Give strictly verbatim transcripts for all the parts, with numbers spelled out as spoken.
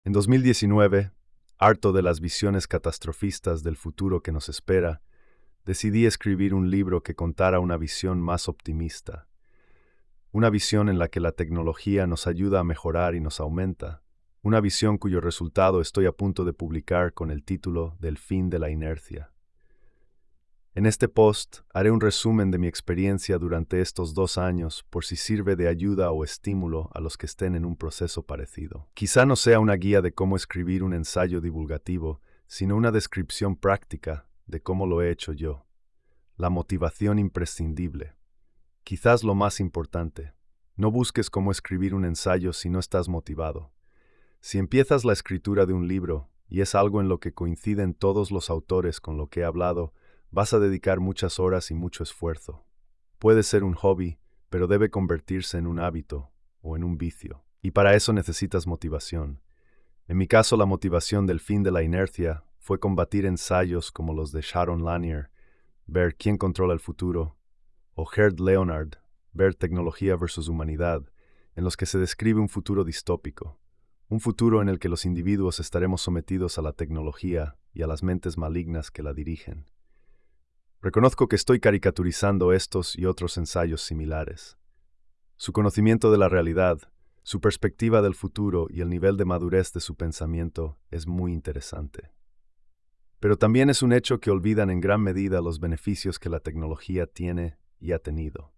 En dos mil diecinueve, harto de las visiones catastrofistas del futuro que nos espera, decidí escribir un libro que contara una visión más optimista. Una visión en la que la tecnología nos ayuda a mejorar y nos aumenta. Una visión cuyo resultado estoy a punto de publicar con el título del fin de la inercia. En este post haré un resumen de mi experiencia durante estos dos años por si sirve de ayuda o estímulo a los que estén en un proceso parecido. Quizá no sea una guía de cómo escribir un ensayo divulgativo, sino una descripción práctica de cómo lo he hecho yo. La motivación imprescindible. Quizás lo más importante. No busques cómo escribir un ensayo si no estás motivado. Si empiezas la escritura de un libro, y es algo en lo que coinciden todos los autores con lo que he hablado, vas a dedicar muchas horas y mucho esfuerzo. Puede ser un hobby, pero debe convertirse en un hábito o en un vicio. Y para eso necesitas motivación. En mi caso, la motivación del fin de la inercia fue combatir ensayos como los de Sharon Lanier, ver quién controla el futuro, o Gerd Leonhard, ver tecnología versus humanidad, en los que se describe un futuro distópico. Un futuro en el que los individuos estaremos sometidos a la tecnología y a las mentes malignas que la dirigen. Reconozco que estoy caricaturizando estos y otros ensayos similares. Su conocimiento de la realidad, su perspectiva del futuro y el nivel de madurez de su pensamiento es muy interesante. Pero también es un hecho que olvidan en gran medida los beneficios que la tecnología tiene y ha tenido.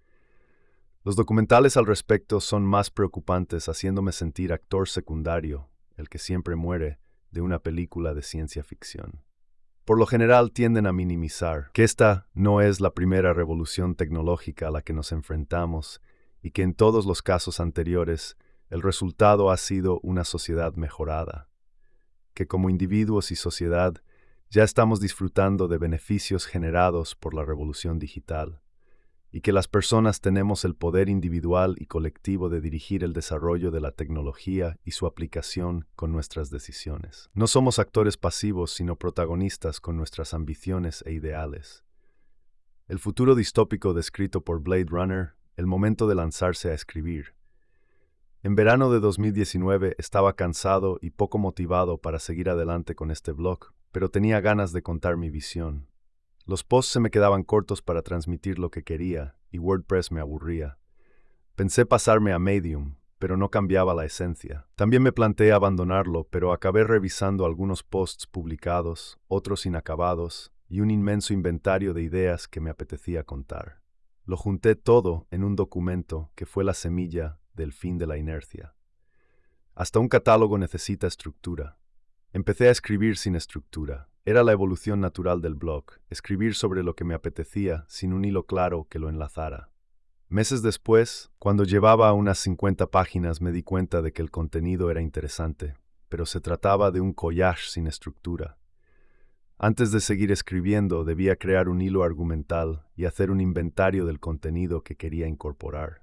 Los documentales al respecto son más preocupantes, haciéndome sentir actor secundario, el que siempre muere, de una película de ciencia ficción. Por lo general tienden a minimizar que esta no es la primera revolución tecnológica a la que nos enfrentamos y que en todos los casos anteriores el resultado ha sido una sociedad mejorada, que como individuos y sociedad ya estamos disfrutando de beneficios generados por la revolución digital, y que las personas tenemos el poder individual y colectivo de dirigir el desarrollo de la tecnología y su aplicación con nuestras decisiones. No somos actores pasivos, sino protagonistas con nuestras ambiciones e ideales. El futuro distópico descrito por Blade Runner, el momento de lanzarse a escribir. En verano de dos mil diecinueve estaba cansado y poco motivado para seguir adelante con este blog, pero tenía ganas de contar mi visión. Los posts se me quedaban cortos para transmitir lo que quería, y WordPress me aburría. Pensé pasarme a Medium, pero no cambiaba la esencia. También me planteé abandonarlo, pero acabé revisando algunos posts publicados, otros inacabados, y un inmenso inventario de ideas que me apetecía contar. Lo junté todo en un documento que fue la semilla del fin de la inercia. Hasta un catálogo necesita estructura. Empecé a escribir sin estructura. Era la evolución natural del blog, escribir sobre lo que me apetecía sin un hilo claro que lo enlazara. Meses después, cuando llevaba unas cincuenta páginas, me di cuenta de que el contenido era interesante, pero se trataba de un collage sin estructura. Antes de seguir escribiendo, debía crear un hilo argumental y hacer un inventario del contenido que quería incorporar.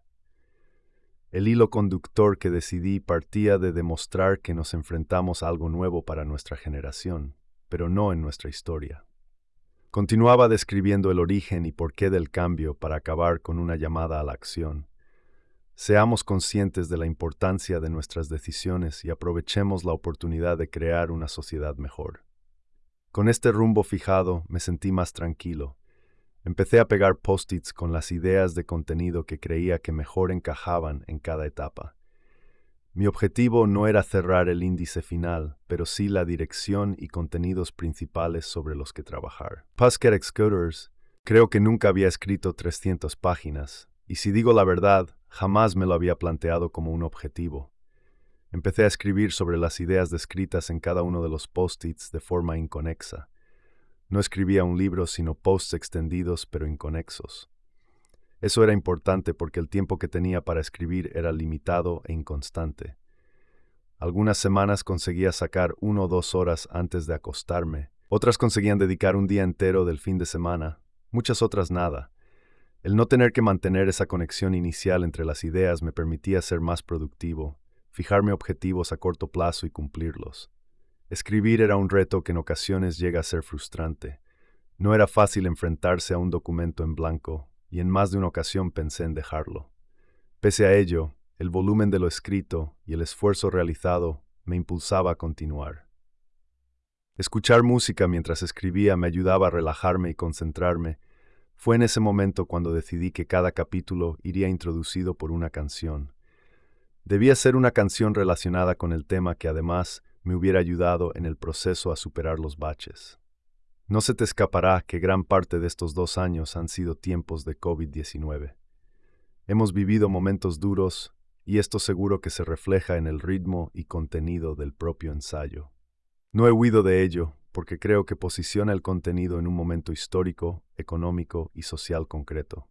El hilo conductor que decidí partía de demostrar que nos enfrentamos a algo nuevo para nuestra generación, pero no en nuestra historia. Continuaba describiendo el origen y porqué del cambio para acabar con una llamada a la acción. Seamos conscientes de la importancia de nuestras decisiones y aprovechemos la oportunidad de crear una sociedad mejor. Con este rumbo fijado, me sentí más tranquilo. Empecé a pegar post-its con las ideas de contenido que creía que mejor encajaban en cada etapa. Mi objetivo no era cerrar el índice final, pero sí la dirección y contenidos principales sobre los que trabajar. Pusker Excuters, creo que nunca había escrito trescientas páginas, y si digo la verdad, jamás me lo había planteado como un objetivo. Empecé a escribir sobre las ideas descritas en cada uno de los post-its de forma inconexa. No escribía un libro, sino posts extendidos pero inconexos. Eso era importante porque el tiempo que tenía para escribir era limitado e inconstante. Algunas semanas conseguía sacar una o dos horas antes de acostarme. Otras conseguían dedicar un día entero del fin de semana. Muchas otras nada. El no tener que mantener esa conexión inicial entre las ideas me permitía ser más productivo, fijarme objetivos a corto plazo y cumplirlos. Escribir era un reto que en ocasiones llega a ser frustrante. No era fácil enfrentarse a un documento en blanco, y en más de una ocasión pensé en dejarlo. Pese a ello, el volumen de lo escrito y el esfuerzo realizado me impulsaba a continuar. Escuchar música mientras escribía me ayudaba a relajarme y concentrarme. Fue en ese momento cuando decidí que cada capítulo iría introducido por una canción. Debía ser una canción relacionada con el tema que además me hubiera ayudado en el proceso a superar los baches. No se te escapará que gran parte de estos dos años han sido tiempos de COVID diecinueve. Hemos vivido momentos duros y esto seguro que se refleja en el ritmo y contenido del propio ensayo. No he huido de ello porque creo que posiciona el contenido en un momento histórico, económico y social concreto.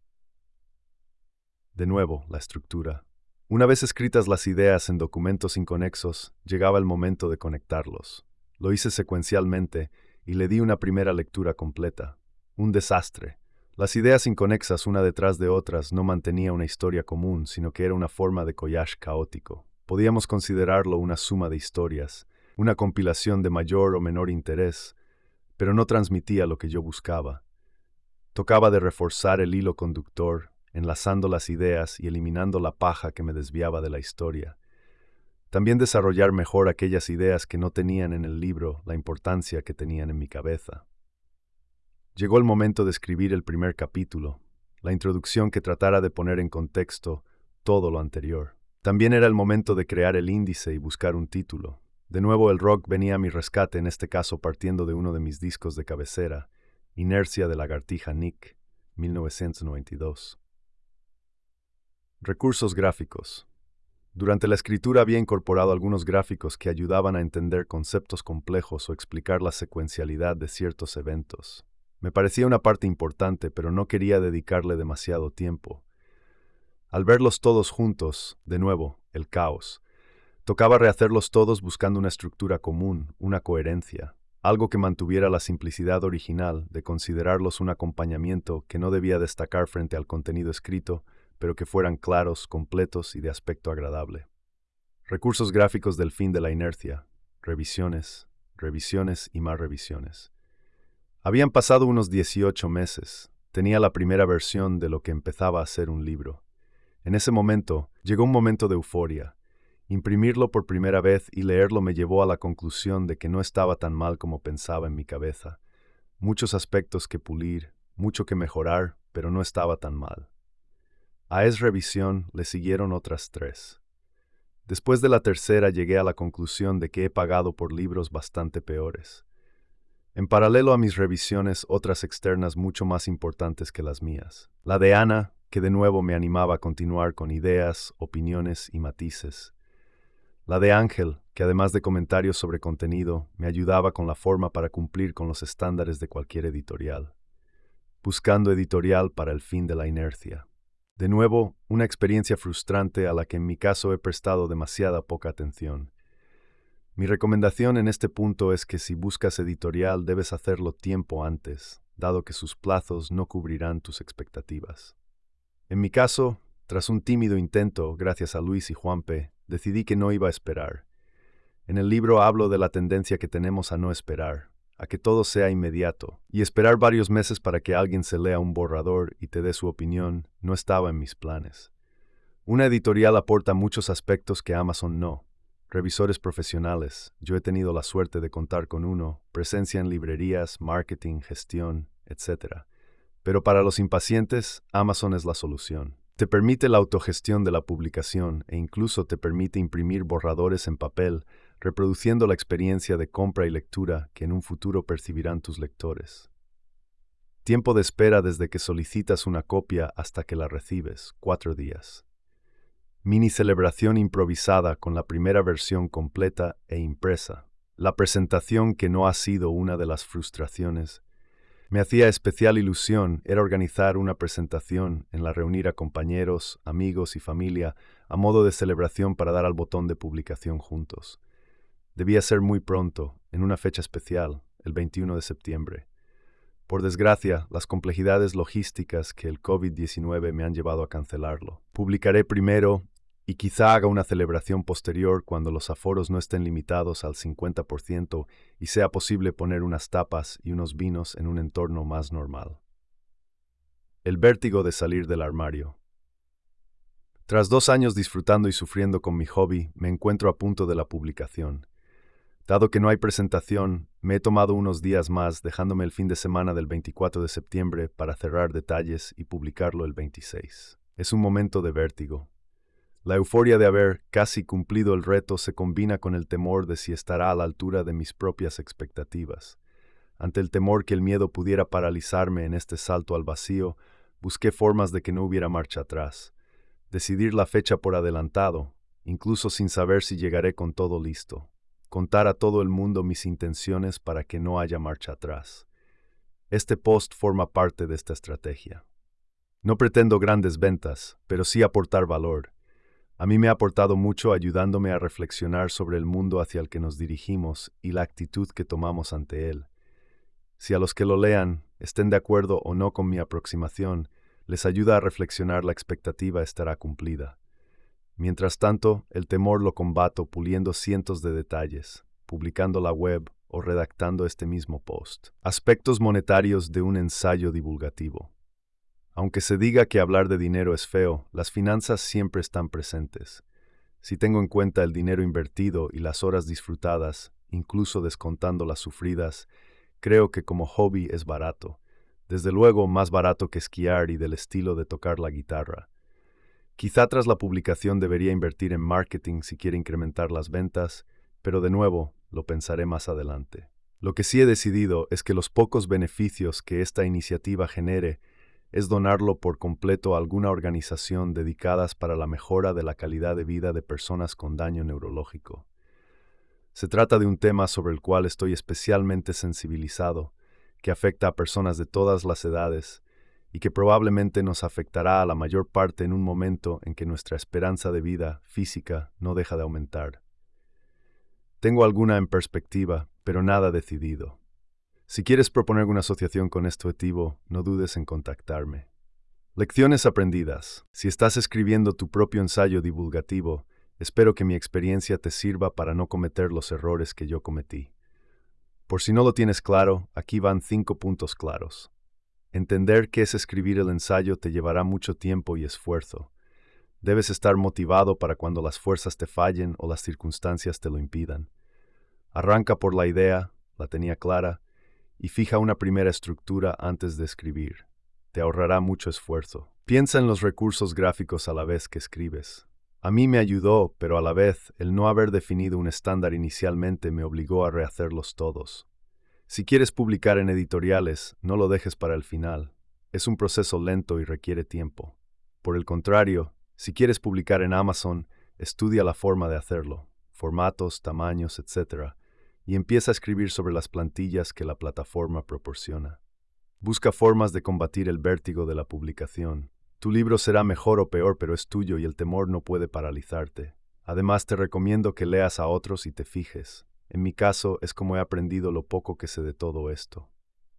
De nuevo, la estructura. Una vez escritas las ideas en documentos inconexos, llegaba el momento de conectarlos. Lo hice secuencialmente y le di una primera lectura completa. Un desastre. Las ideas inconexas una detrás de otras no mantenía una historia común, sino que era una forma de collage caótico. Podíamos considerarlo una suma de historias, una compilación de mayor o menor interés, pero no transmitía lo que yo buscaba. Tocaba de reforzar el hilo conductor, enlazando las ideas y eliminando la paja que me desviaba de la historia. También desarrollar mejor aquellas ideas que no tenían en el libro la importancia que tenían en mi cabeza. Llegó el momento de escribir el primer capítulo, la introducción que tratara de poner en contexto todo lo anterior. También era el momento de crear el índice y buscar un título. De nuevo el rock venía a mi rescate, en este caso partiendo de uno de mis discos de cabecera, Inercia de Lagartija Nick, mil novecientos noventa y dos. Recursos gráficos. Durante la escritura había incorporado algunos gráficos que ayudaban a entender conceptos complejos o explicar la secuencialidad de ciertos eventos. Me parecía una parte importante, pero no quería dedicarle demasiado tiempo. Al verlos todos juntos, de nuevo, el caos. Tocaba rehacerlos todos buscando una estructura común, una coherencia, algo que mantuviera la simplicidad original de considerarlos un acompañamiento que no debía destacar frente al contenido escrito, pero que fueran claros, completos y de aspecto agradable. Recursos gráficos del fin de la inercia, revisiones, revisiones y más revisiones. Habían pasado unos dieciocho meses, tenía la primera versión de lo que empezaba a ser un libro. En ese momento, llegó un momento de euforia. Imprimirlo por primera vez y leerlo me llevó a la conclusión de que no estaba tan mal como pensaba en mi cabeza. Muchos aspectos que pulir, mucho que mejorar, pero no estaba tan mal. A esa revisión le siguieron otras tres. Después de la tercera llegué a la conclusión de que he pagado por libros bastante peores. En paralelo a mis revisiones, otras externas mucho más importantes que las mías. La de Ana, que de nuevo me animaba a continuar con ideas, opiniones y matices. La de Ángel, que además de comentarios sobre contenido, me ayudaba con la forma para cumplir con los estándares de cualquier editorial. Buscando editorial para el fin de la inercia. De nuevo, una experiencia frustrante a la que en mi caso he prestado demasiada poca atención. Mi recomendación en este punto es que si buscas editorial debes hacerlo tiempo antes, dado que sus plazos no cubrirán tus expectativas. En mi caso, tras un tímido intento, gracias a Luis y Juanpe, decidí que no iba a esperar. En el libro hablo de la tendencia que tenemos a no esperar, a que todo sea inmediato, y esperar varios meses para que alguien se lea un borrador y te dé su opinión no estaba en mis planes. Una editorial aporta muchos aspectos que Amazon no. Revisores profesionales, yo he tenido la suerte de contar con uno, presencia en librerías, marketing, gestión, etcétera. Pero para los impacientes, Amazon es la solución. Te permite la autogestión de la publicación e incluso te permite imprimir borradores en papel, reproduciendo la experiencia de compra y lectura que en un futuro percibirán tus lectores. Tiempo de espera desde que solicitas una copia hasta que la recibes, cuatro días. Mini celebración improvisada con la primera versión completa e impresa. La presentación, que no ha sido una de las frustraciones, me hacía especial ilusión era organizar una presentación en la reunir a compañeros, amigos y familia a modo de celebración para dar al botón de publicación juntos. Debía ser muy pronto, en una fecha especial, el veintiuno de septiembre. Por desgracia, las complejidades logísticas que el COVID diecinueve me han llevado a cancelarlo. Publicaré primero y quizá haga una celebración posterior cuando los aforos no estén limitados al cincuenta por ciento y sea posible poner unas tapas y unos vinos en un entorno más normal. El vértigo de salir del armario. Tras dos años disfrutando y sufriendo con mi hobby, me encuentro a punto de la publicación. Dado que no hay presentación, me he tomado unos días más, dejándome el fin de semana del veinticuatro de septiembre para cerrar detalles y publicarlo el veintiséis. Es un momento de vértigo. La euforia de haber casi cumplido el reto se combina con el temor de si estará a la altura de mis propias expectativas. Ante el temor que el miedo pudiera paralizarme en este salto al vacío, busqué formas de que no hubiera marcha atrás. Decidir la fecha por adelantado, incluso sin saber si llegaré con todo listo. Contar a todo el mundo mis intenciones para que no haya marcha atrás. Este post forma parte de esta estrategia. No pretendo grandes ventas, pero sí aportar valor. A mí me ha aportado mucho ayudándome a reflexionar sobre el mundo hacia el que nos dirigimos y la actitud que tomamos ante él. Si a los que lo lean, estén de acuerdo o no con mi aproximación, les ayuda a reflexionar, la expectativa estará cumplida. Mientras tanto, el temor lo combato puliendo cientos de detalles, publicando la web o redactando este mismo post. Aspectos monetarios de un ensayo divulgativo. Aunque se diga que hablar de dinero es feo, las finanzas siempre están presentes. Si tengo en cuenta el dinero invertido y las horas disfrutadas, incluso descontando las sufridas, creo que como hobby es barato. Desde luego más barato que esquiar y del estilo de tocar la guitarra. Quizá tras la publicación debería invertir en marketing si quiere incrementar las ventas, pero de nuevo lo pensaré más adelante. Lo que sí he decidido es que los pocos beneficios que esta iniciativa genere es donarlo por completo a alguna organización dedicadas para la mejora de la calidad de vida de personas con daño neurológico. Se trata de un tema sobre el cual estoy especialmente sensibilizado, que afecta a personas de todas las edades y que probablemente nos afectará a la mayor parte en un momento en que nuestra esperanza de vida física no deja de aumentar. Tengo alguna en perspectiva, pero nada decidido. Si quieres proponer una asociación con este objetivo, no dudes en contactarme. Lecciones aprendidas. Si estás escribiendo tu propio ensayo divulgativo, espero que mi experiencia te sirva para no cometer los errores que yo cometí. Por si no lo tienes claro, aquí van cinco puntos claros. Entender qué es escribir el ensayo te llevará mucho tiempo y esfuerzo. Debes estar motivado para cuando las fuerzas te fallen o las circunstancias te lo impidan. Arranca por la idea, la tenía clara, y fija una primera estructura antes de escribir. Te ahorrará mucho esfuerzo. Piensa en los recursos gráficos a la vez que escribes. A mí me ayudó, pero a la vez, el no haber definido un estándar inicialmente me obligó a rehacerlos todos. Si quieres publicar en editoriales, no lo dejes para el final. Es un proceso lento y requiere tiempo. Por el contrario, si quieres publicar en Amazon, estudia la forma de hacerlo, formatos, tamaños, etcétera, y empieza a escribir sobre las plantillas que la plataforma proporciona. Busca formas de combatir el vértigo de la publicación. Tu libro será mejor o peor, pero es tuyo y el temor no puede paralizarte. Además, te recomiendo que leas a otros y te fijes. En mi caso, es como he aprendido lo poco que sé de todo esto.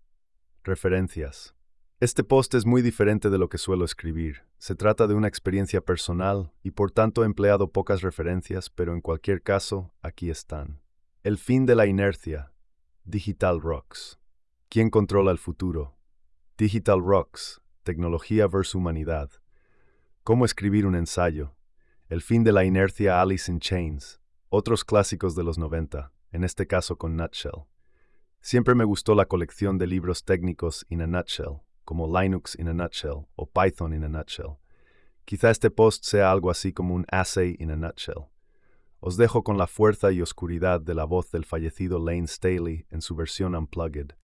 Referencias. Este post es muy diferente de lo que suelo escribir. Se trata de una experiencia personal y por tanto he empleado pocas referencias, pero en cualquier caso, aquí están. El fin de la inercia. Digital Rocks. ¿Quién controla el futuro? Digital Rocks. Tecnología versus humanidad. ¿Cómo escribir un ensayo? El fin de la inercia, Alice in Chains. Otros clásicos de los noventa, en este caso con Nutshell. Siempre me gustó la colección de libros técnicos in a nutshell, como Linux in a nutshell o Python in a nutshell. Quizá este post sea algo así como un essay in a nutshell. Os dejo con la fuerza y oscuridad de la voz del fallecido Lane Staley en su versión unplugged.